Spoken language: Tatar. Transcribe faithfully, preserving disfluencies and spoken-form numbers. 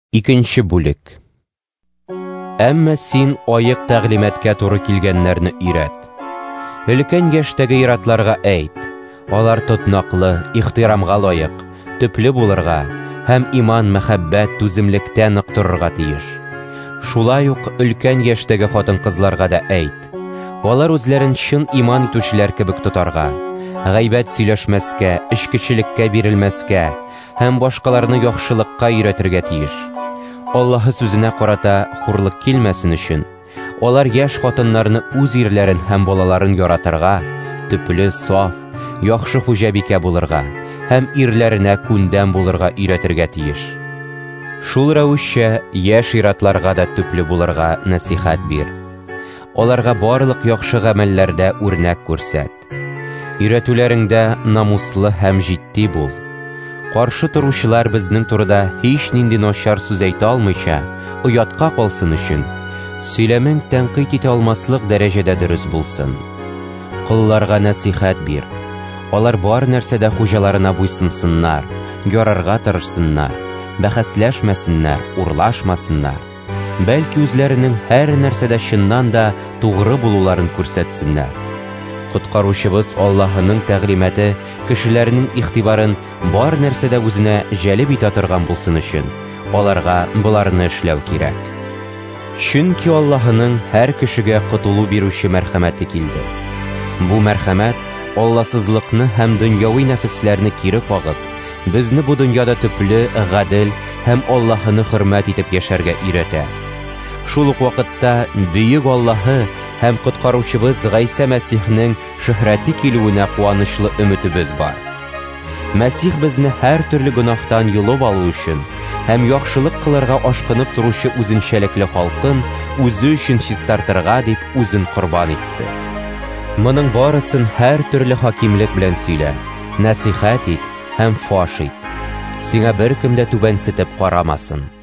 Икенче бүлек. Әмма син айык тәгълиматкә туры килгәннәрне өйрәт. Өлкән яшьтәге иратларга әйт, алар тотнаклы, ихтирамга лаек, төпле булырга һәм иман, мәхәббәт, түземлектә нык торырга тиеш. Шулай ук өлкән яшьтәге хатын-кызларга да әйт, алар үзләрен чын иман итүчеләр кебек тотарга, гайбәт сөйләшмәскә, эчкечелеккә бирелмәскә һәм башкаларны яхшылыкка өйрәтергә тиеш. Аллаһы сүзенә карата хурлык килмәсен өчен, алар яшь хатыннарны үз ирләрен һәм балаларын яратырга, төпле, саф, яхшы хуҗабикә булырга һәм ирләренә күндәм булырга өйрәтергә тиеш. Шул рәвешчә яшь иратларга да төпле булырга насихат бир. Аларга барлык яхшы гамәлләрдә үрнәк күрсәт. Өйрәтүләреңдә намуслы һәм җитди бул. Каршы торучылар безнең турыда һич нинди начар сүз әйтә алмыйча, оятка калсын өчен, сөйләмең тәнкыйть итә алмаслык дәрәҗәдә дөрес булсын. Кулларга насихат бир. Алар бар нәрсәдә хуҗаларына буйсынсыннар, ярарга тырышсыннар, бәхәсләшмәсеннәр, урлашмасыннар. Бәлки үзләренең һәр нәрсәдә чыннан да тугры булуларын күрсәтсеннәр. Коткаручыбыз Аллаһының тәгълиматы кешеләрнең игътибарын бар нәрсәдә үзенә җәлеп итә торган булсын өчен, аларга буларны эшләү кирәк. Чөнки Аллаһының һәр кешегә котылу бирүче мәрхәмәте килде. Бу мәрхәмәт Алласызлыкны һәм дөньяви нәфесләрне кире кагып, безне бу дөньяда төпле, гадел һәм Аллаһыны хөрмәт итеп яшәргә өйрәтә. Шул ук вакытта бөек Аллаһы һәм коткаручыбыз Гайса Мәсихнең шөһрәте килүенә куанычлы өметебез бар. Мәсих безне һәр төрле гөнаһтан юлып алу өчен һәм яхшылык кылырга ашкынып торучы үзенчәлекле халкын үзе өчен чистартырга дип үзен корбан итте. Моның барысын һәр төрле хакимлек белән сөйлә, насихат ит һәм фаш ит. Сиңа беркем дә түбәнсетеп карамасын.